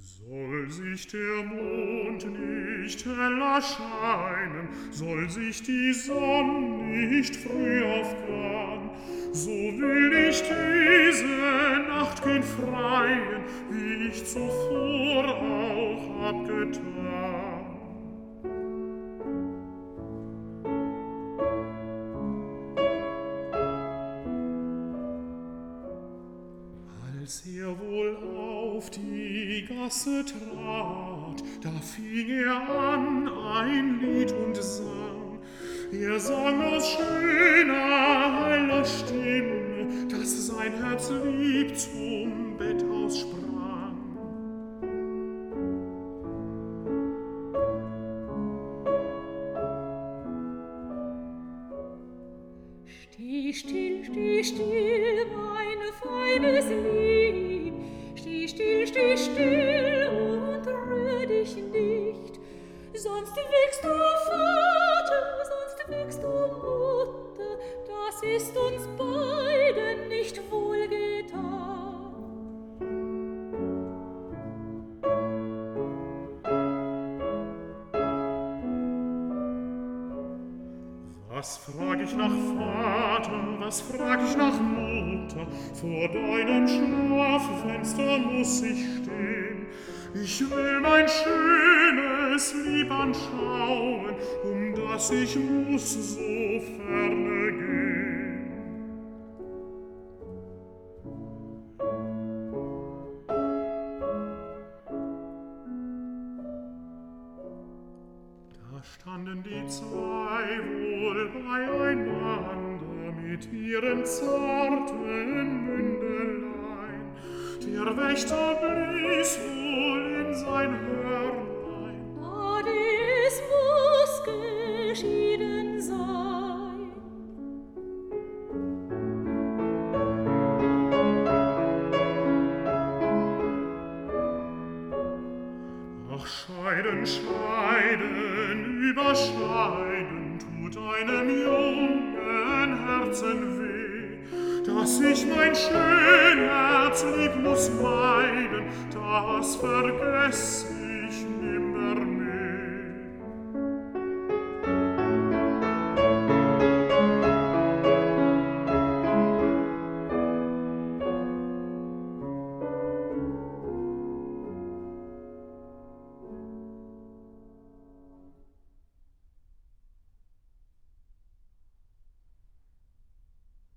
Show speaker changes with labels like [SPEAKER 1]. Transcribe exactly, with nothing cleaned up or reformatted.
[SPEAKER 1] Soll sich der Mond nicht heller scheinen, soll sich die Sonne nicht früh aufgehen, so will ich diese Nacht gehen freien, wie ich zuvor auch hab getan. Als er wohl auf die Gasse trat, da fing er an ein Lied und sang. Er sang aus schöner, heller Stimme, dass sein Herz lieb zum Bett aussprang.
[SPEAKER 2] Steh still, steh still, mein feines Lieb, steh still, steh still und rühr dich nicht, sonst wächst du Vater, sonst wächst du Mutter, das ist uns beiden nicht wohlgetan.
[SPEAKER 1] Was frag ich nach Vater, was frag ich nach Mutter, vor deinem Schlaffenster muss ich stehen. Ich will mein schönes Lieb anschauen, um das ich muss so ferne gehen. Da standen die zwei wohl beieinander mit ihren zarten Mündelein. Der Wächter blies wohl in sein Hörnlein.
[SPEAKER 2] Ade, es muss geschieden sein.
[SPEAKER 1] Ach, scheiden, scheiden, überscheiden, tut einem jungen Herzen weh, dass ich mein schön Herz lieb muss meiden, das vergess ich nimmermehr.